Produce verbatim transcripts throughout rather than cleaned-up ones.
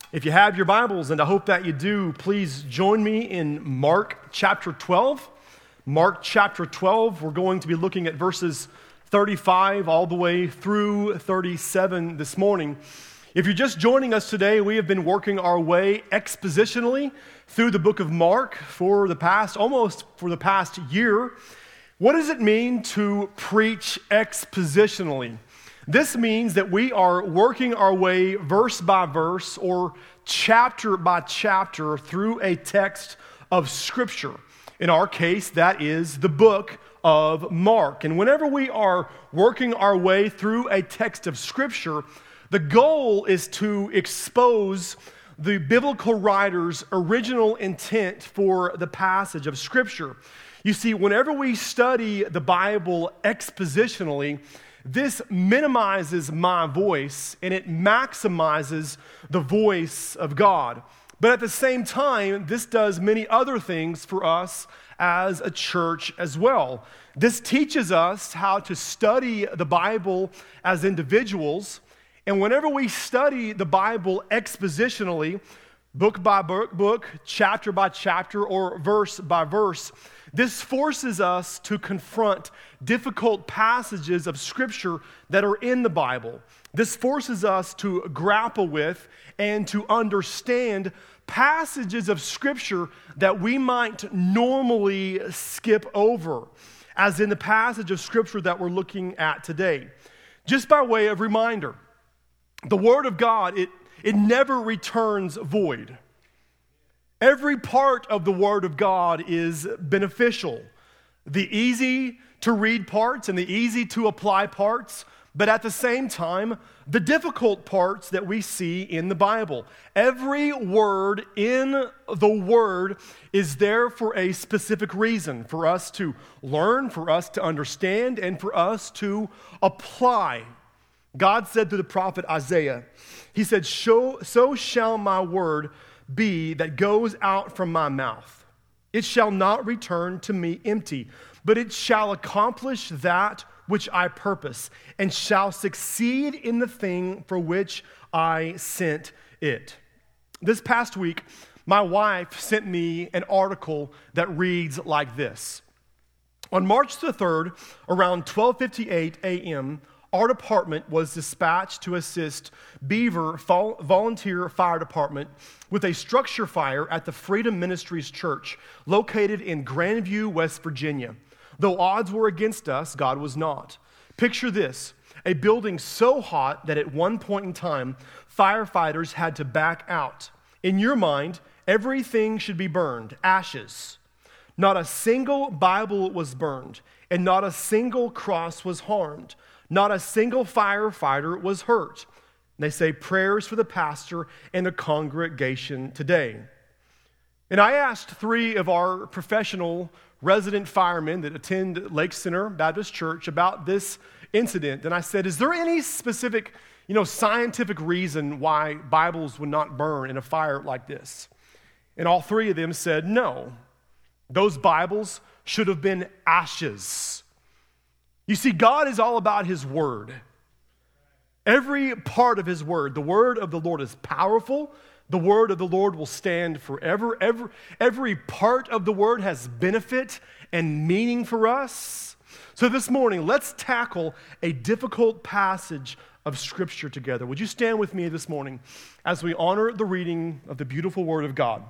If you have your Bibles, and I hope that you do, please join me in Mark chapter twelve. Mark chapter twelve, we're going to be looking at verses thirty-five all the way through thirty-seven this morning. If you're just joining us today, we have been working our way expositionally through the book of Mark for the past, almost for the past year. What does it mean to preach expositionally? This means that we are working our way verse by verse or chapter by chapter through a text of Scripture. In our case, that is the book of Mark. And whenever we are working our way through a text of Scripture, the goal is to expose the biblical writer's original intent for the passage of Scripture. You see, whenever we study the Bible expositionally, this minimizes my voice and it maximizes the voice of God. But at the same time, this does many other things for us as a church as well. This teaches us how to study the Bible as individuals. And whenever we study the Bible expositionally, book by book, book, chapter by chapter, or verse by verse, this forces us to confront difficult passages of Scripture that are in the Bible. This forces us to grapple with and to understand passages of Scripture that we might normally skip over, as in the passage of Scripture that we're looking at today. Just by way of reminder, the Word of God, it, it never returns void. Every part of the Word of God is beneficial. The easy to read parts and the easy to apply parts, but at the same time, the difficult parts that we see in the Bible. Every word in the Word is there for a specific reason, for us to learn, for us to understand, and for us to apply. God said to the prophet Isaiah, he said, "So shall my word be that goes out from my mouth. It shall not return to me empty, but it shall accomplish that which I purpose, and shall succeed in the thing for which I sent it." This past week, my wife sent me an article that reads like this. On March the third, around twelve fifty-eight a.m., our department was dispatched to assist Beaver Volunteer Fire Department with a structure fire at the Freedom Ministries Church, located in Grandview, West Virginia. Though odds were against us, God was not. Picture this, a building so hot that at one point in time, firefighters had to back out. In your mind, everything should be burned, ashes. Not a single Bible was burned, and not a single cross was harmed. Not a single firefighter was hurt. And they say prayers for the pastor and the congregation today. And I asked three of our professional resident firemen that attend Lake Center Baptist Church about this incident. And I said, is there any specific, you know, scientific reason why Bibles would not burn in a fire like this? And all three of them said, no. Those Bibles should have been ashes. You see, God is all about His Word. Every part of His Word, the Word of the Lord is powerful. The Word of the Lord will stand forever. Every, every part of the Word has benefit and meaning for us. So this morning, let's tackle a difficult passage of Scripture together. Would you stand with me this morning as we honor the reading of the beautiful Word of God?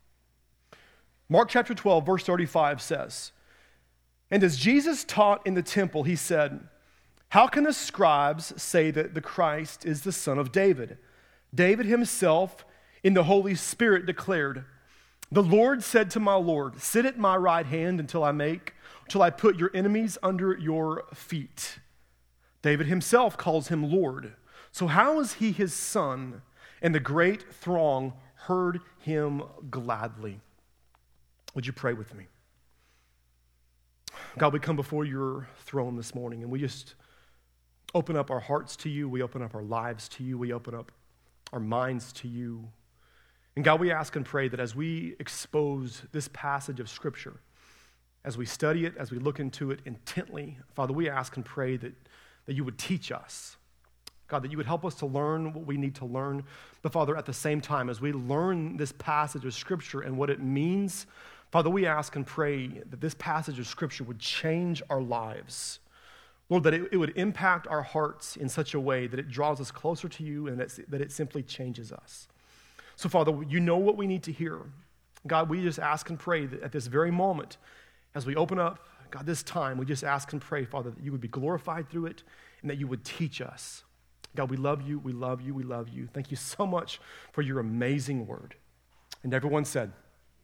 Mark chapter twelve, verse thirty-five says, "And as Jesus taught in the temple, he said, 'How can the scribes say that the Christ is the son of David? David himself in the Holy Spirit declared, "The Lord said to my Lord, sit at my right hand until I make, until I put your enemies under your feet." David himself calls him Lord. So how is he his son? And the great throng heard him gladly. Would you pray with me? God, we come before your throne this morning and we just open up our hearts to you. We open up our lives to you. We open up our minds to you. And God, we ask and pray that as we expose this passage of Scripture, as we study it, as we look into it intently, Father, we ask and pray that, that you would teach us. God, that you would help us to learn what we need to learn. But Father, at the same time, as we learn this passage of Scripture and what it means, Father, we ask and pray that this passage of Scripture would change our lives. Lord, that it, it would impact our hearts in such a way that it draws us closer to you and that, that it simply changes us. So Father, you know what we need to hear. God, we just ask and pray that at this very moment, as we open up, God, this time, we just ask and pray, Father, that you would be glorified through it and that you would teach us. God, we love you, we love you, we love you. Thank you so much for your amazing word. And everyone said,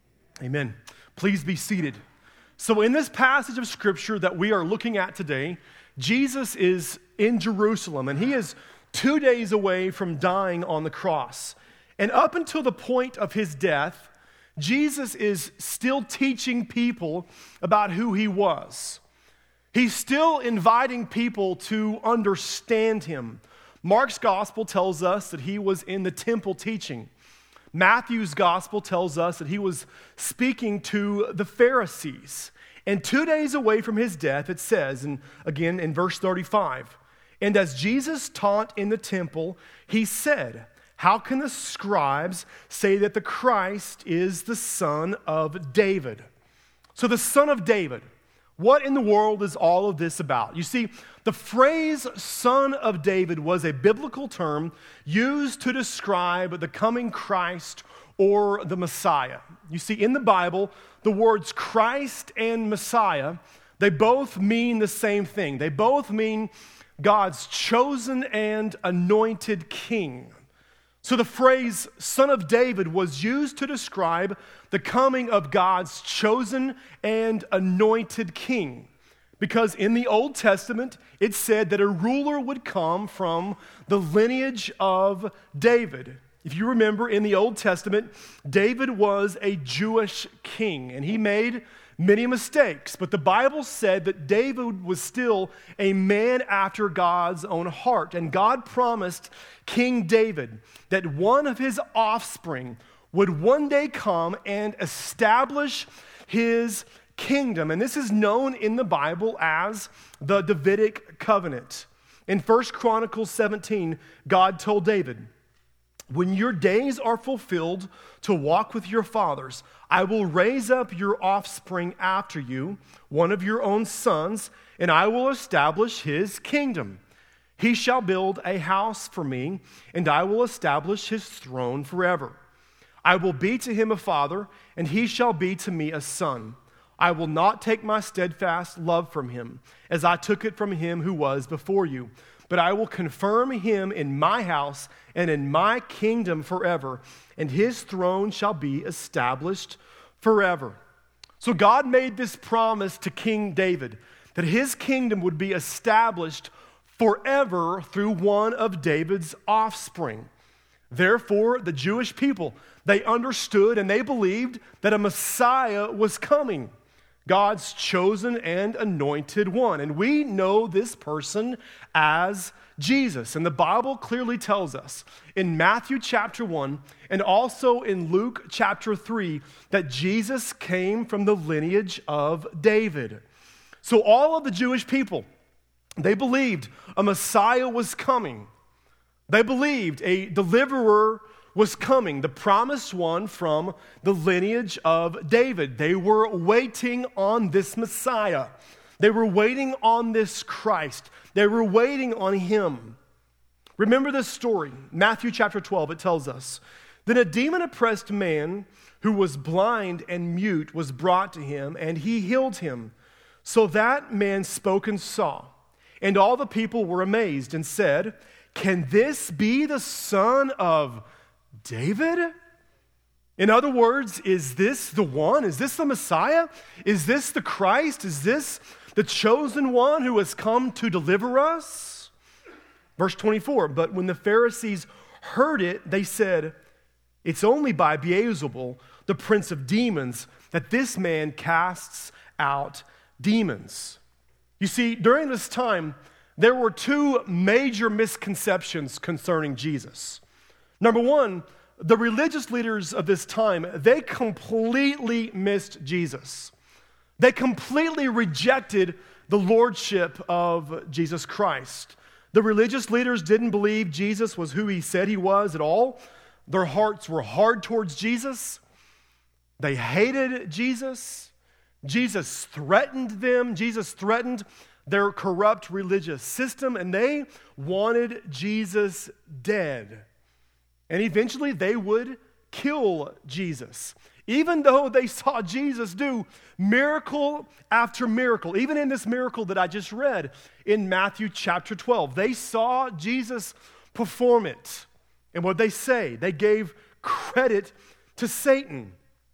amen. Please be seated. So in this passage of Scripture that we are looking at today, Jesus is in Jerusalem, and he is two days away from dying on the cross. And up until the point of his death, Jesus is still teaching people about who he was. He's still inviting people to understand him. Mark's gospel tells us that he was in the temple teaching. Matthew's gospel tells us that he was speaking to the Pharisees. And two days away from his death, it says, and again in verse thirty-five, and as Jesus taught in the temple, he said, how can the scribes say that the Christ is the son of David? So the son of David, what in the world is all of this about? You see, the phrase son of David was a biblical term used to describe the coming Christ or the Messiah. You see, in the Bible, the words Christ and Messiah, they both mean the same thing. They both mean God's chosen and anointed king. So the phrase son of David was used to describe the coming of God's chosen and anointed king. Because in the Old Testament, it said that a ruler would come from the lineage of David. If you remember, in the Old Testament, David was a Jewish king, and he made many mistakes. But the Bible said that David was still a man after God's own heart. And God promised King David that one of his offspring would one day come and establish his kingdom. And this is known in the Bible as the Davidic covenant. In First Chronicles seventeen, God told David, when your days are fulfilled to walk with your fathers, I will raise up your offspring after you, one of your own sons, and I will establish his kingdom. He shall build a house for me, and I will establish his throne forever. I will be to him a father, and he shall be to me a son. I will not take my steadfast love from him, as I took it from him who was before you. But I will confirm him in my house and in my kingdom forever, and his throne shall be established forever. So God made this promise to King David that his kingdom would be established forever through one of David's offspring. Therefore, the Jewish people, they understood and they believed that a Messiah was coming, God's chosen and anointed one. And we know this person as Jesus. And the Bible clearly tells us in Matthew chapter one and also in Luke chapter three that Jesus came from the lineage of David. So all of the Jewish people, they believed a Messiah was coming. They believed a deliverer was coming, the promised one from the lineage of David. They were waiting on this Messiah. They were waiting on this Christ. They were waiting on him. Remember this story, Matthew chapter twelve, it tells us, then a demon-oppressed man who was blind and mute was brought to him, and he healed him. So that man spoke and saw, and all the people were amazed and said, can this be the son of David? In other words, is this the one? Is this the Messiah? Is this the Christ? Is this the chosen one who has come to deliver us? Verse twenty-four, but when the Pharisees heard it, they said, it's only by Beelzebul, the prince of demons, that this man casts out demons. You see, during this time, there were two major misconceptions concerning Jesus. Number one, the religious leaders of this time, they completely missed Jesus. They completely rejected the lordship of Jesus Christ. The religious leaders didn't believe Jesus was who he said he was at all. Their hearts were hard towards Jesus. They hated Jesus. Jesus threatened them. Jesus threatened their corrupt religious system, and they wanted Jesus dead. And eventually they would kill Jesus. Even though they saw Jesus do miracle after miracle, even in this miracle that I just read in Matthew chapter twelve, they saw Jesus perform it. And what they say, they gave credit to Satan.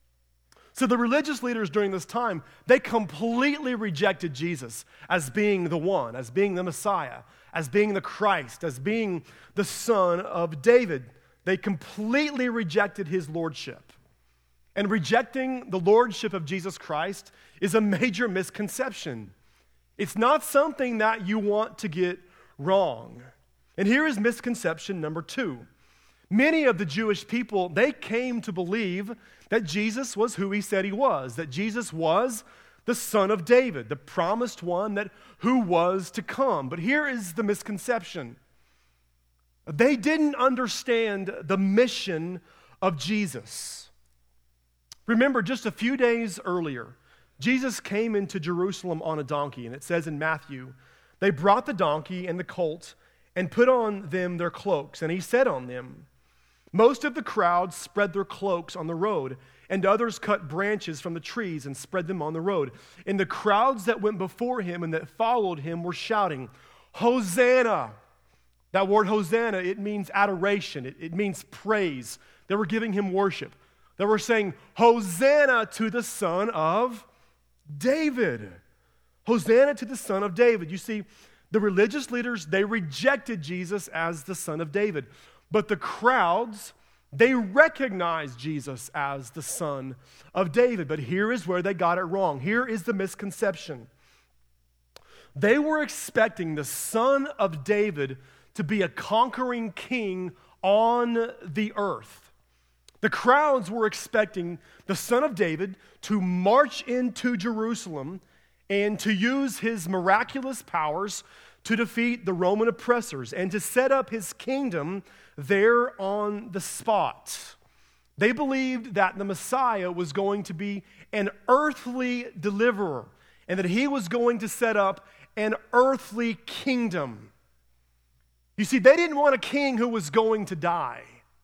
So the religious leaders during this time, they completely rejected Jesus as being the one, as being the Messiah, as being the Christ, as being the Son of David. They completely rejected his lordship. And rejecting the lordship of Jesus Christ is a major misconception. It's not something that you want to get wrong. And here is misconception number two. Many of the Jewish people, they came to believe that Jesus was who he said he was, that Jesus was the Son of David, the promised one that who was to come. But here is the misconception. They didn't understand the mission of Jesus. Remember, just a few days earlier, Jesus came into Jerusalem on a donkey, and it says in Matthew, they brought the donkey and the colt and put on them their cloaks, and he said on them, most of the crowd spread their cloaks on the road, and others cut branches from the trees and spread them on the road. And the crowds that went before him and that followed him were shouting, Hosanna! That word Hosanna, it means adoration. It, it means praise. They were giving him worship. They were saying, Hosanna to the Son of David. Hosanna to the Son of David. You see, the religious leaders, they rejected Jesus as the Son of David. But the crowds, they recognized Jesus as the Son of David. But here is where they got it wrong. Here is the misconception. They were expecting the Son of David to be a conquering king on the earth. The crowds were expecting the Son of David to march into Jerusalem and to use his miraculous powers to defeat the Roman oppressors and to set up his kingdom there on the spot. They believed that the Messiah was going to be an earthly deliverer and that he was going to set up an earthly kingdom. You see, they didn't want a king who was going to die.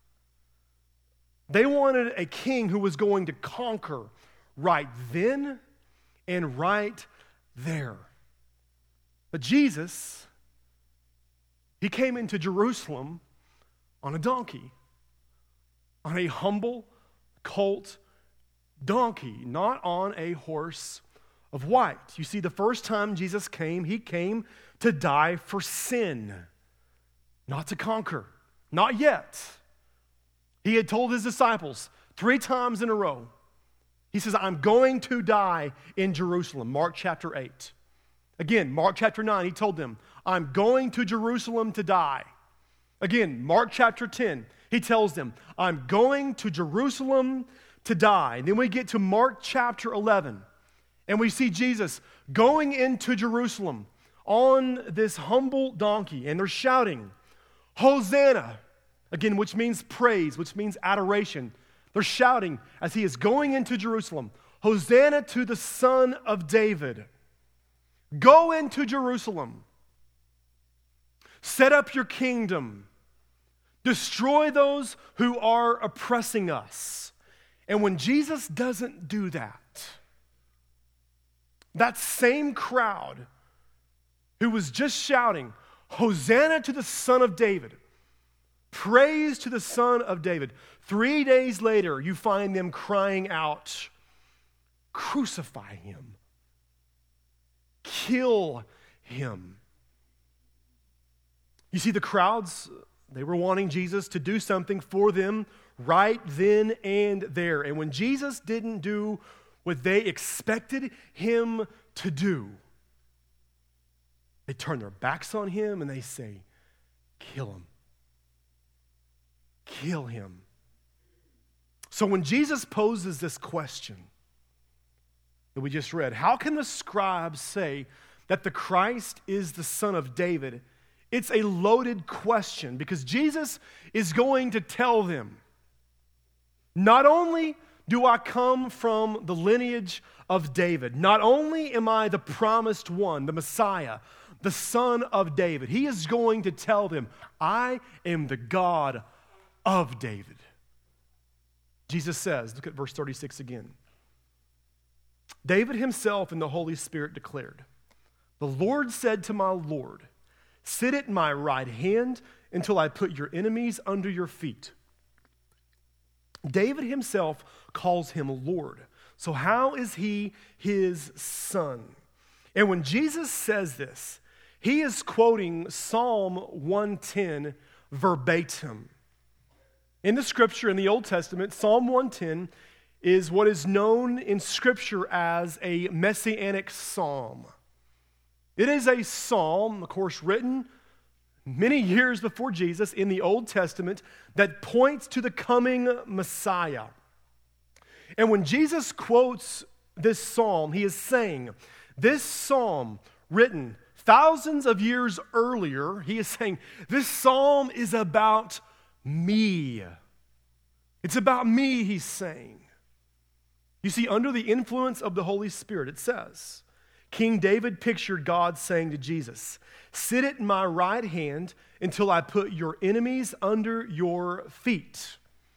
They wanted a king who was going to conquer right then and right there. But Jesus, he came into Jerusalem on a donkey, on a humble colt donkey, not on a horse of white. You see, the first time Jesus came, he came to die for sin, not to conquer, not yet. He had told his disciples three times in a row, he says, I'm going to die in Jerusalem, Mark chapter eight. Again, Mark chapter nine, he told them, I'm going to Jerusalem to die. Again, Mark chapter ten, he tells them, I'm going to Jerusalem to die. And then we get to Mark chapter eleven, and we see Jesus going into Jerusalem on this humble donkey, and they're shouting, Hosanna, again, which means praise, which means adoration. They're shouting as he is going into Jerusalem, Hosanna to the Son of David. Go into Jerusalem. Set up your kingdom. Destroy those who are oppressing us. And when Jesus doesn't do that, that same crowd who was just shouting, Hosanna to the Son of David, praise to the Son of David, three days later you find them crying out, crucify him, kill him. You see, the crowds, they were wanting Jesus to do something for them right then and there. And when Jesus didn't do what they expected him to do, they turn their backs on him and they say, kill him. Kill him. So when Jesus poses this question that we just read, how can the scribes say that the Christ is the Son of David It's a loaded question because Jesus is going to tell them, not only do I come from the lineage of David, not only am I the promised one, the Messiah, the son of David, he is going to tell them, I am the God of David. Jesus says, look at verse thirty-six again. David himself and the Holy Spirit declared, the Lord said to my Lord, sit at my right hand until I put your enemies under your feet. David himself calls him Lord. So how is he his son? And when Jesus says this, he is quoting Psalm one ten verbatim. In the scripture, in the Old Testament, Psalm one ten is what is known in scripture as a messianic psalm. It is a psalm, of course, written many years before Jesus in the Old Testament that points to the coming Messiah. And when Jesus quotes this psalm, he is saying, this psalm written thousands of years earlier, he is saying, this psalm is about me. It's about me, he's saying. You see, under the influence of the Holy Spirit, it says, King David pictured God saying to Jesus, sit at my right hand until I put your enemies under your feet.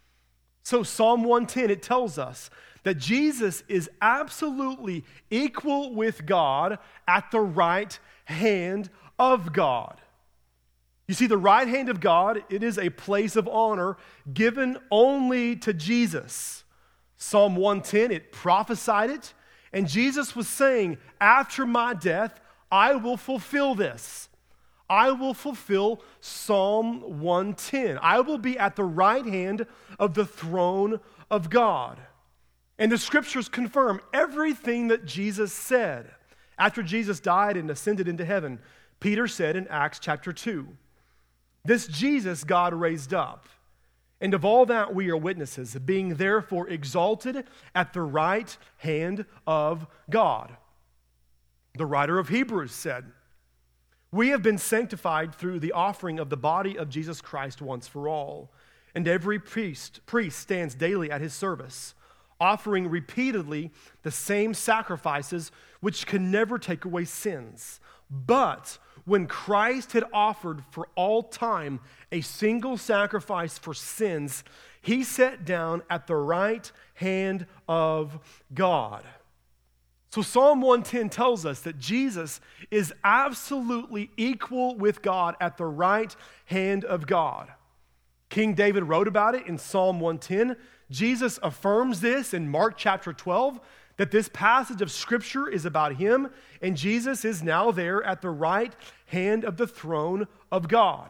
So Psalm one ten, it tells us that Jesus is absolutely equal with God at the right hand of God. You see, the right hand of God, it is a place of honor given only to Jesus. Psalm one ten, it prophesied it, and Jesus was saying, after my death, I will fulfill this. I will fulfill Psalm one ten. I will be at the right hand of the throne of God. And the scriptures confirm everything that Jesus said. After Jesus died and ascended into heaven, Peter said in Acts chapter two, this Jesus God raised up, and of all that we are witnesses, being therefore exalted at the right hand of God. The writer of Hebrews said, we have been sanctified through the offering of the body of Jesus Christ once for all, and every priest, priest stands daily at his service, offering repeatedly the same sacrifices which can never take away sins. But when Christ had offered for all time a single sacrifice for sins, he sat down at the right hand of God. So Psalm one ten tells us that Jesus is absolutely equal with God at the right hand of God. King David wrote about it in Psalm one ten. Jesus affirms this in Mark chapter twelve, that this passage of Scripture is about him, and Jesus is now there at the right hand of the throne of God.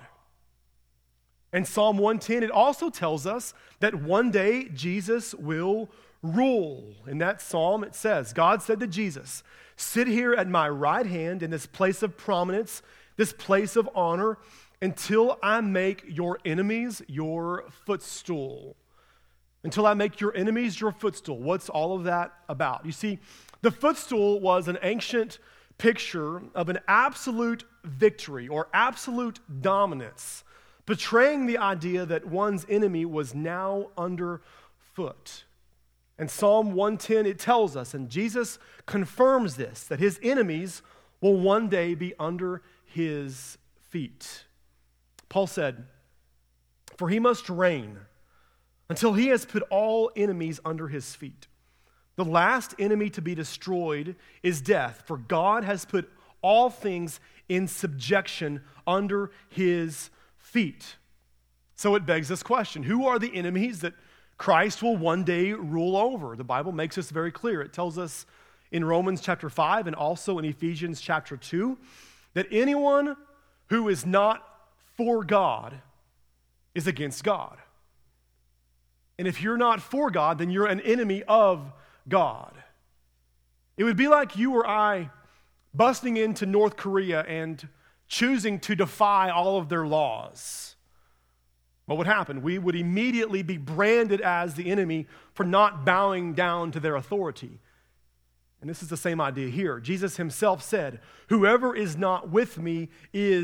And Psalm one ten, it also tells us that one day Jesus will rule. In that psalm, it says, God said to Jesus, sit here at my right hand in this place of prominence, this place of honor, until I make your enemies your footstool. Until I make your enemies your footstool. What's all of that about? You see, the footstool was an ancient picture of an absolute victory or absolute dominance, portraying the idea that one's enemy was now underfoot. And Psalm one ten, it tells us, and Jesus confirms this, that his enemies will one day be under his feet. Paul said, for he must reign until he has put all enemies under his feet. The last enemy to be destroyed is death, for God has put all things in subjection under his feet. So it begs this question, who are the enemies that Christ will one day rule over? The Bible makes this very clear. It tells us in Romans chapter five and also in Ephesians chapter two that anyone who is not for God is against God. And if you're not for God, then you're an enemy of God. It would be like you or I busting into North Korea and choosing to defy all of their laws. What would happen? We would immediately be branded as the enemy for not bowing down to their authority. And this is the same idea here. Jesus himself said, whoever is not with me is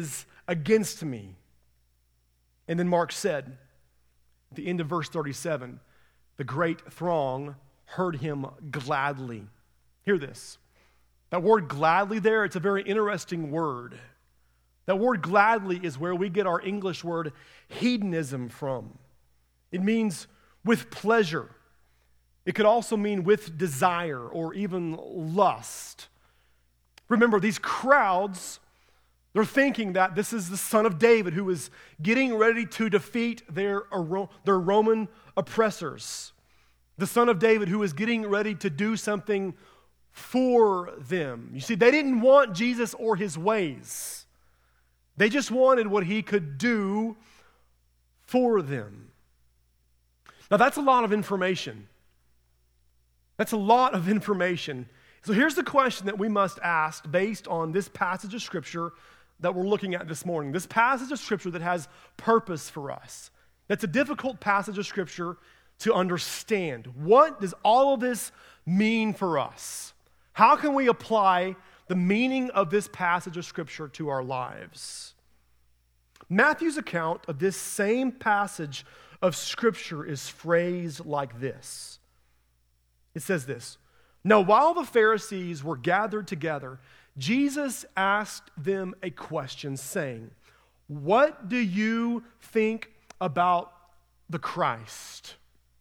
against me. And then Mark said, at the end of verse thirty-seven, the great throng heard him gladly. Hear this. That word gladly there, it's a very interesting word. That word gladly is where we get our English word hedonism from. It means with pleasure. It could also mean with desire or even lust. Remember, these crowds, they're thinking that this is the son of David who is getting ready to defeat their, their Roman oppressors. The son of David who is getting ready to do something for them. You see, they didn't want Jesus or his ways. They just wanted what he could do for them. Now, that's a lot of information. That's a lot of information. So here's the question that we must ask based on this passage of Scripture that we're looking at this morning. This passage of Scripture that has purpose for us. That's a difficult passage of Scripture to understand. What does all of this mean for us? How can we apply the meaning of this passage of Scripture to our lives? Matthew's account of this same passage of Scripture is phrased like this. It says this, "Now while the Pharisees were gathered together, Jesus asked them a question, saying, 'What do you think about the Christ?'"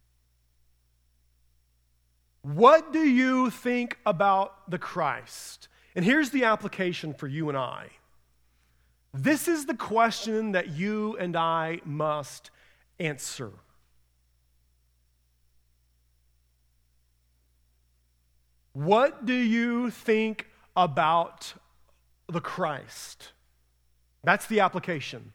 What do you think about the Christ? And here's the application for you and I. This is the question that you and I must answer. What do you think about the Christ? That's the application.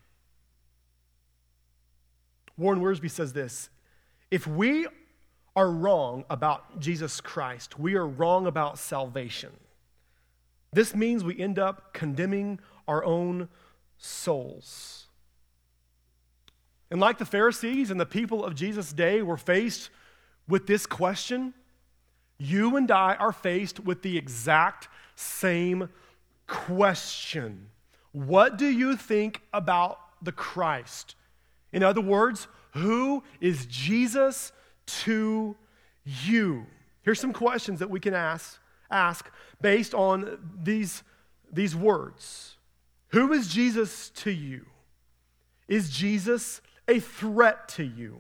Warren Wiersbe says this, if we are wrong about Jesus Christ, we are wrong about salvation. This means we end up condemning our own souls. And like the Pharisees and the people of Jesus' day were faced with this question, you and I are faced with the exact same question. What do you think about the Christ? In other words, who is Jesus to you? Here's some questions that we can ask, ask based on these, these words. Who is Jesus to you? Is Jesus a threat to you?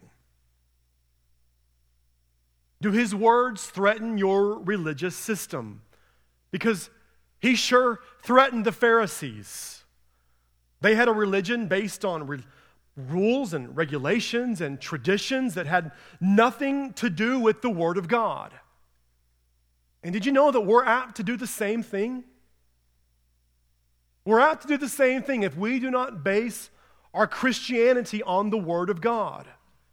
Do his words threaten your religious system? Because he sure threatened the Pharisees. They had a religion based on re- rules and regulations and traditions that had nothing to do with the Word of God. And did you know that we're apt to do the same thing? We're apt to do the same thing if we do not base our Christianity on the Word of God.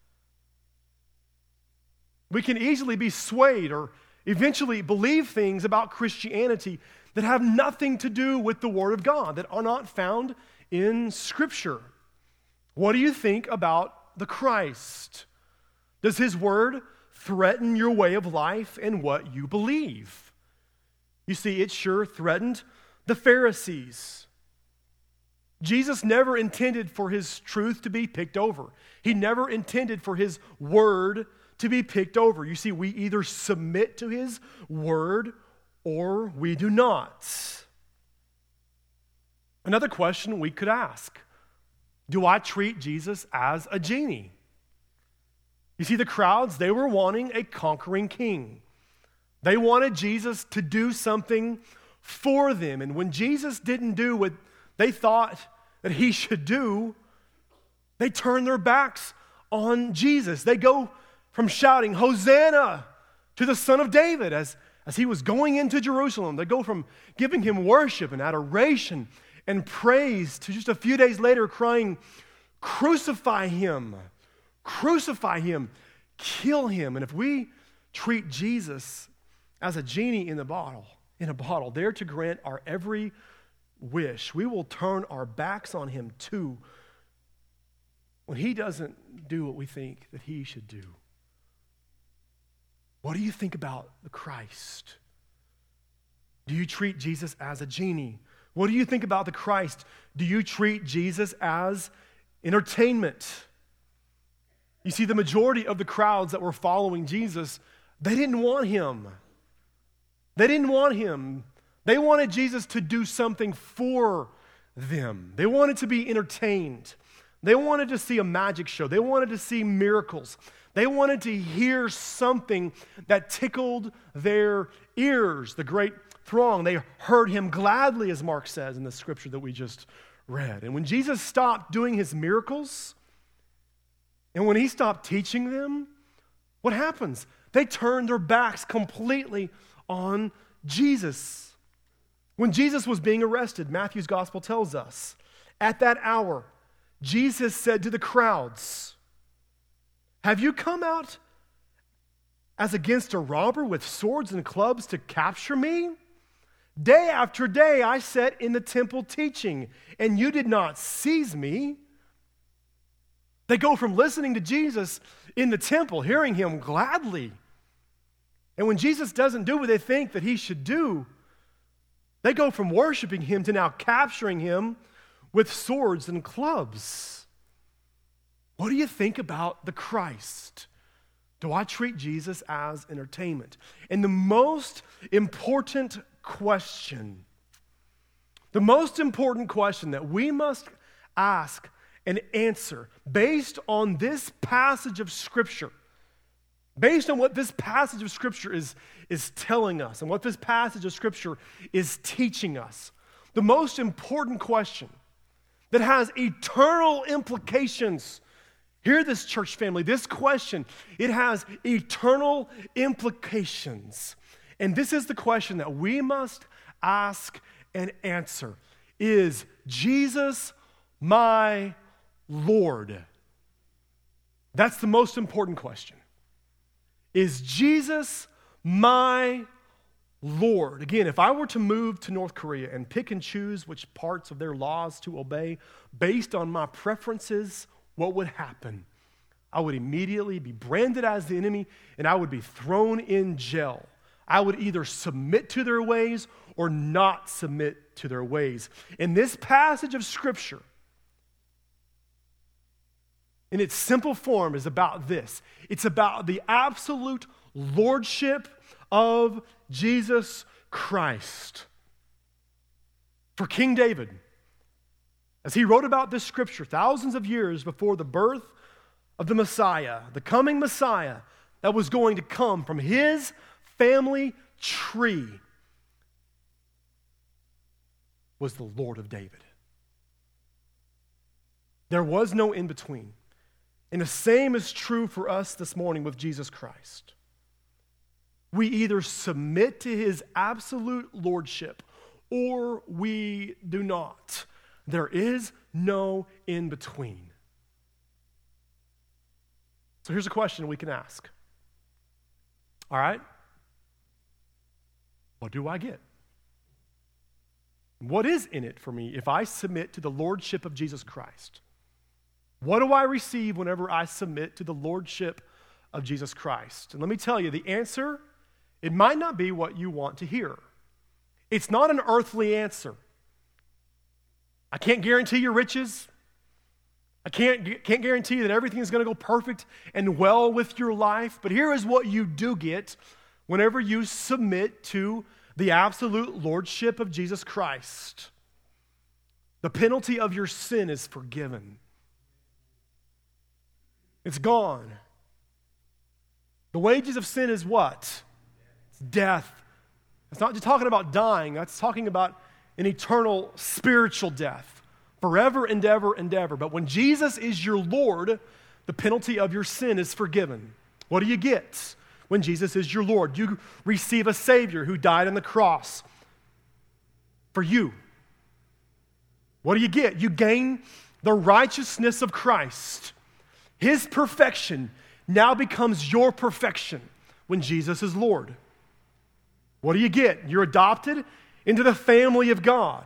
We can easily be swayed or eventually believe things about Christianity that have nothing to do with the Word of God, that are not found in Scripture. What do you think about the Christ? Does his word threaten your way of life and what you believe? You see, it sure threatened the Pharisees. Jesus never intended for his truth to be picked over. He never intended for his word to be picked over. You see, we either submit to his word or we do not. Another question we could ask, do I treat Jesus as a genie? You see, the crowds, they were wanting a conquering king. They wanted Jesus to do something for them. And when Jesus didn't do what they thought that he should do, they turned their backs on Jesus. They go from shouting, "Hosanna to the Son of David," as, as he was going into Jerusalem. They go from giving him worship and adoration and praise to just a few days later crying, "Crucify him, crucify him, kill him." And if we treat Jesus as a genie in the bottle, in a bottle, there to grant our every wish, we will turn our backs on him too when he doesn't do what we think that he should do. What do you think about the Christ? Do you treat Jesus as a genie? What do you think about the Christ? Do you treat Jesus as entertainment? You see, the majority of the crowds that were following Jesus, they didn't want him. They didn't want him. They wanted Jesus to do something for them. They wanted to be entertained. They wanted to see a magic show. They wanted to see miracles. They wanted to hear something that tickled their ears. The great throng, they heard him gladly, as Mark says in the scripture that we just read. And when Jesus stopped doing his miracles, and when he stopped teaching them, what happens? They turned their backs completely on Jesus. When Jesus was being arrested, Matthew's gospel tells us, at that hour, Jesus said to the crowds, "Have you come out as against a robber with swords and clubs to capture me? Day after day I sat in the temple teaching, and you did not seize me." They go from listening to Jesus in the temple, hearing him gladly. And when Jesus doesn't do what they think that he should do, they go from worshiping him to now capturing him with swords and clubs. What do you think about the Christ? Do I treat Jesus as entertainment? And the most important question, the most important question that we must ask and answer based on this passage of Scripture, based on what this passage of Scripture is, is telling us and what this passage of Scripture is teaching us, the most important question that has eternal implications. Hear this, church family. This question, it has eternal implications. And this is the question that we must ask and answer. Is Jesus my Lord? That's the most important question. Is Jesus my Lord? Again, if I were to move to North Korea and pick and choose which parts of their laws to obey based on my preferences, what would happen? I would immediately be branded as the enemy, and I would be thrown in jail. I would either submit to their ways or not submit to their ways. In this passage of Scripture, in its simple form, is about this. It's about the absolute lordship of Jesus Christ. For King David, as he wrote about this scripture thousands of years before the birth of the Messiah, the coming Messiah that was going to come from his family tree, was the Lord of David. There was no in-between. And the same is true for us this morning with Jesus Christ. We either submit to his absolute lordship or we do not. There is no in-between. So here's a question we can ask. All right? What do I get? What is in it for me if I submit to the lordship of Jesus Christ? What do I receive whenever I submit to the lordship of Jesus Christ? And let me tell you, the answer, it might not be what you want to hear. It's not an earthly answer. I can't guarantee your riches. I can't, can't guarantee that everything is going to go perfect and well with your life. But here is what you do get whenever you submit to the absolute lordship of Jesus Christ. The penalty of your sin is forgiven. It's gone. The wages of sin is what? It's death. It's not just talking about dying. That's talking about an eternal spiritual death. Forever and ever and ever. But when Jesus is your Lord, the penalty of your sin is forgiven. What do you get when Jesus is your Lord? You receive a Savior who died on the cross for you. What do you get? You gain the righteousness of Christ. His perfection now becomes your perfection when Jesus is Lord. What do you get? You're adopted into the family of God.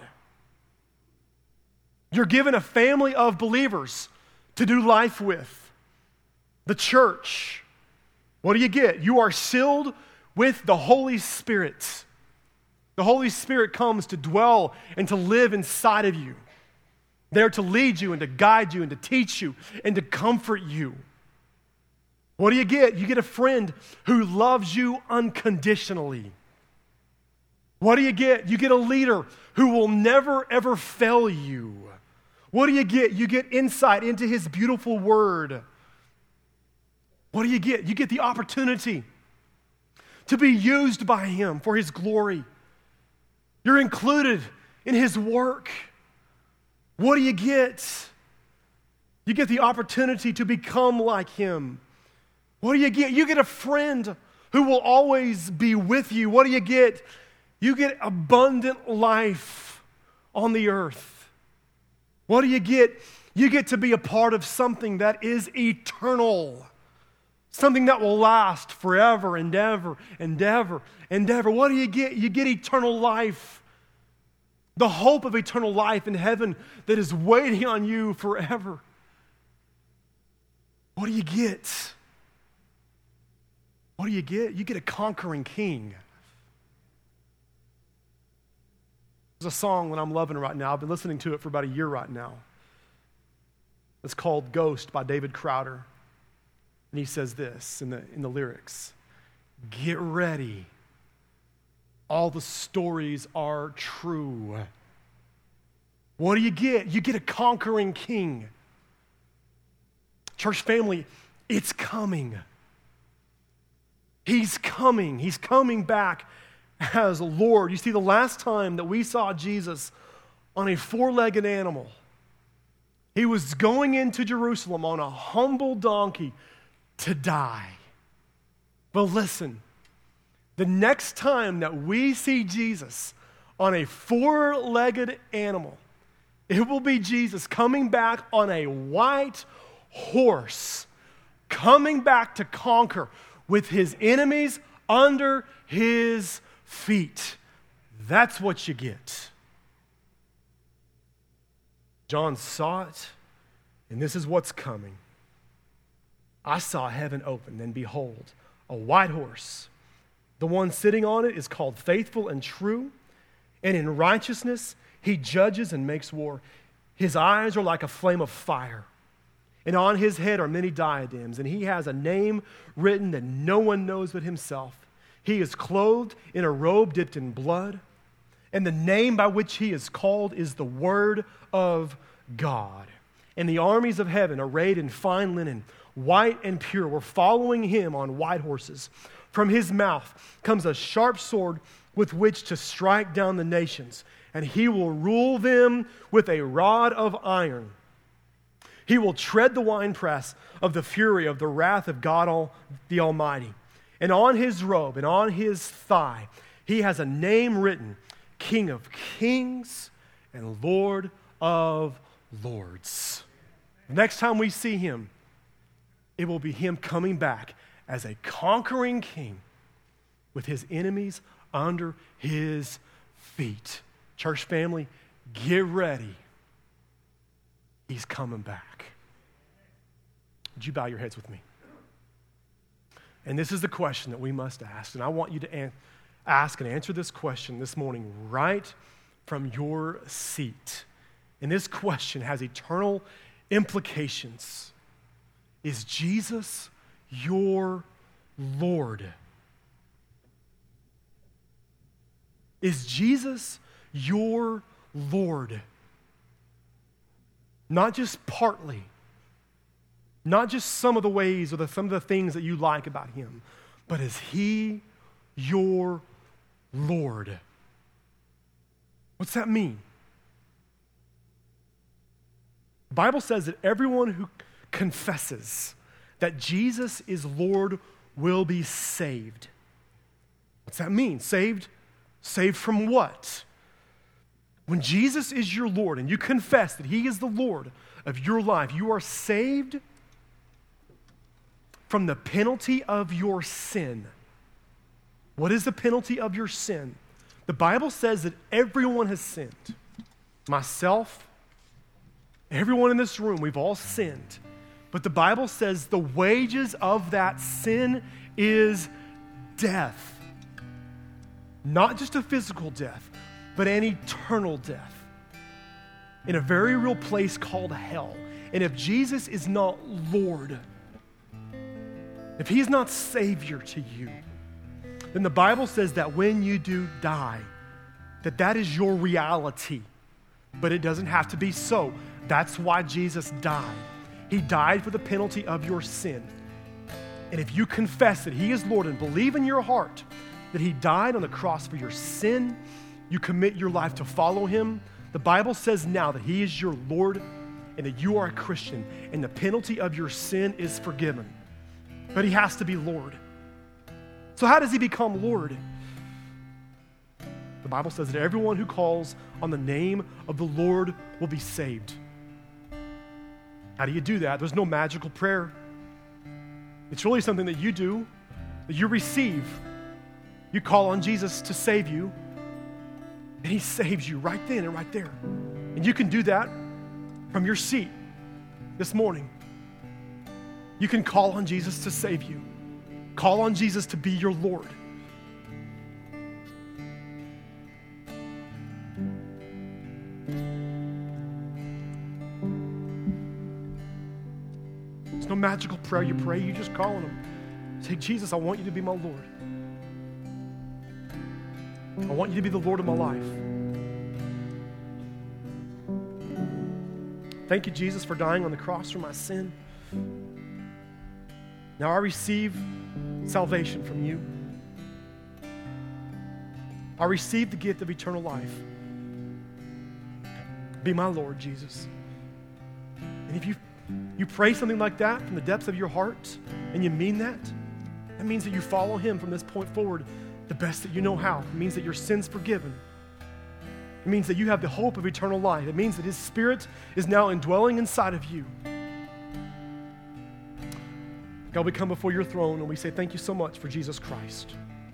You're given a family of believers to do life with. The church. What do you get? You are sealed with the Holy Spirit. The Holy Spirit comes to dwell and to live inside of you, there to lead you and to guide you and to teach you and to comfort you. What do you get? You get a friend who loves you unconditionally. What do you get? You get a leader who will never, ever fail you. What do you get? You get insight into his beautiful word. What do you get? You get the opportunity to be used by him for his glory. You're included in his work. What do you get? You get the opportunity to become like him. What do you get? You get a friend who will always be with you. What do you get? You get abundant life on the earth. What do you get? You get to be a part of something that is eternal, something that will last forever and ever and ever and ever. What do you get? You get eternal life, the hope of eternal life in heaven that is waiting on you forever. What do you get? What do you get? You get a conquering king. There's a song that I'm loving right now. I've been listening to it for about a year right now. It's called Ghost by David Crowder. And he says this in the, in the lyrics: get ready. All the stories are true. What do you get? You get a conquering king. Church family, it's coming. He's coming. He's coming back as Lord. You see, the last time that we saw Jesus on a four-legged animal, he was going into Jerusalem on a humble donkey to die. But listen, the next time that we see Jesus on a four-legged animal, it will be Jesus coming back on a white horse, coming back to conquer with his enemies under his feet. That's what you get. John saw it, and this is what's coming. I saw heaven open, and behold, a white horse. The one sitting on it is called Faithful and True, and in righteousness he judges and makes war. His eyes are like a flame of fire, and on his head are many diadems, and he has a name written that no one knows but himself. He is clothed in a robe dipped in blood, and the name by which he is called is the Word of God. And the armies of heaven, arrayed in fine linen, white and pure, were following him on white horses. From his mouth comes a sharp sword with which to strike down the nations, and he will rule them with a rod of iron. He will tread the winepress of the fury of the wrath of God all, the Almighty. And on his robe and on his thigh, he has a name written, King of Kings and Lord of Lords. Next time we see him, it will be him coming back as a conquering king with his enemies under his feet. Church family, get ready. He's coming back. Would you bow your heads with me? And this is the question that we must ask. And I want you to an- ask and answer this question this morning right from your seat. And this question has eternal implications. Is Jesus your Lord? Is Jesus your Lord? Not just partly, not just some of the ways or the, some of the things that you like about him, but is he your Lord? What's that mean? The Bible says that everyone who confesses that Jesus is Lord will be saved. What's that mean? Saved? Saved from what? When Jesus is your Lord and you confess that he is the Lord of your life, you are saved from the penalty of your sin. What is the penalty of your sin? The Bible says that everyone has sinned. Myself, everyone in this room, we've all sinned. But the Bible says the wages of that sin is death. Not just a physical death, but an eternal death in a very real place called hell. And if Jesus is not Lord, if he's not Savior to you, then the Bible says that when you do die, that that is your reality. But it doesn't have to be so. That's why Jesus died. He died for the penalty of your sin. And if you confess that he is Lord and believe in your heart that he died on the cross for your sin, you commit your life to follow him, the Bible says now that he is your Lord and that you are a Christian and the penalty of your sin is forgiven. But he has to be Lord. So how does he become Lord? The Bible says that everyone who calls on the name of the Lord will be saved. How do you do that? There's no magical prayer. It's really something that you do, that you receive. You call on Jesus to save you, and he saves you right then and right there. And you can do that from your seat this morning. You can call on Jesus to save you. Call on Jesus to be your Lord. There's no magical prayer you pray. You just call on him. Say, Jesus, I want you to be my Lord. I want you to be the Lord of my life. Thank you, Jesus, for dying on the cross for my sin. Now I receive salvation from you. I receive the gift of eternal life. Be my Lord, Jesus. And if you, you pray something like that from the depths of your heart and you mean that, that means that you follow him from this point forward the best that you know how. It means that your sin's forgiven. It means that you have the hope of eternal life. It means that his Spirit is now indwelling inside of you. God, we come before your throne and we say thank you so much for Jesus Christ.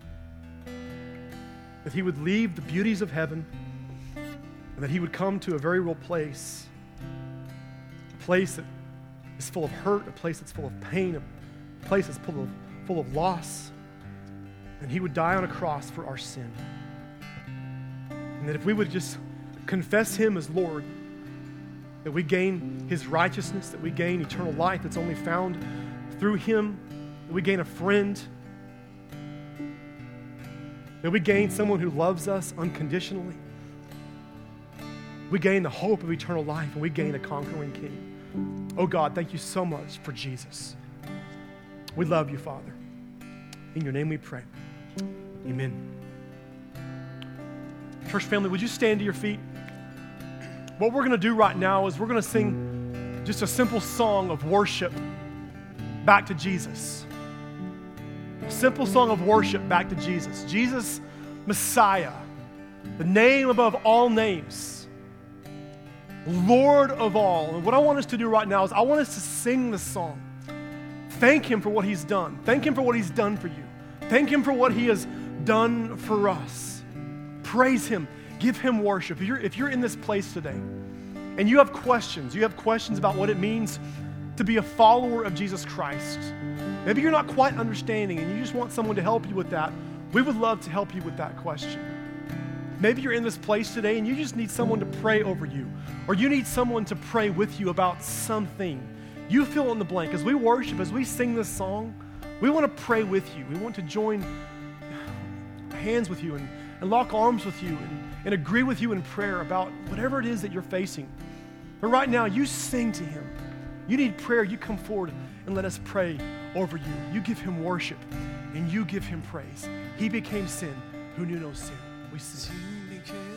That he would leave the beauties of heaven and that he would come to a very real place, a place that is full of hurt, a place that's full of pain, a place that's full of, full of loss, and he would die on a cross for our sin. And that if we would just confess him as Lord, that we gain his righteousness, that we gain eternal life that's only found through him, that we gain a friend, that we gain someone who loves us unconditionally. We gain the hope of eternal life, and we gain a conquering king. Oh God, thank you so much for Jesus. We love you, Father. In your name we pray. Amen. Church family, would you stand to your feet? What we're going to do right now is we're going to sing just a simple song of worship back to Jesus. A simple song of worship back to Jesus. Jesus, Messiah, the name above all names, Lord of all. And what I want us to do right now is I want us to sing this song. Thank him for what he's done. Thank him for what he's done for you. Thank him for what he has done for us. Praise him. Give him worship. If you're, if you're in this place today and you have questions, you have questions about what it means to be a follower of Jesus Christ. Maybe you're not quite understanding and you just want someone to help you with that. We would love to help you with that question. Maybe you're in this place today and you just need someone to pray over you, or you need someone to pray with you about something. You fill in the blank. As we worship, as we sing this song, we want to pray with you. We want to join hands with you and, and lock arms with you and, and agree with you in prayer about whatever it is that you're facing. But right now, you sing to him. You need prayer, you come forward and let us pray over you. You give him worship and you give him praise. He became sin who knew no sin. We sing.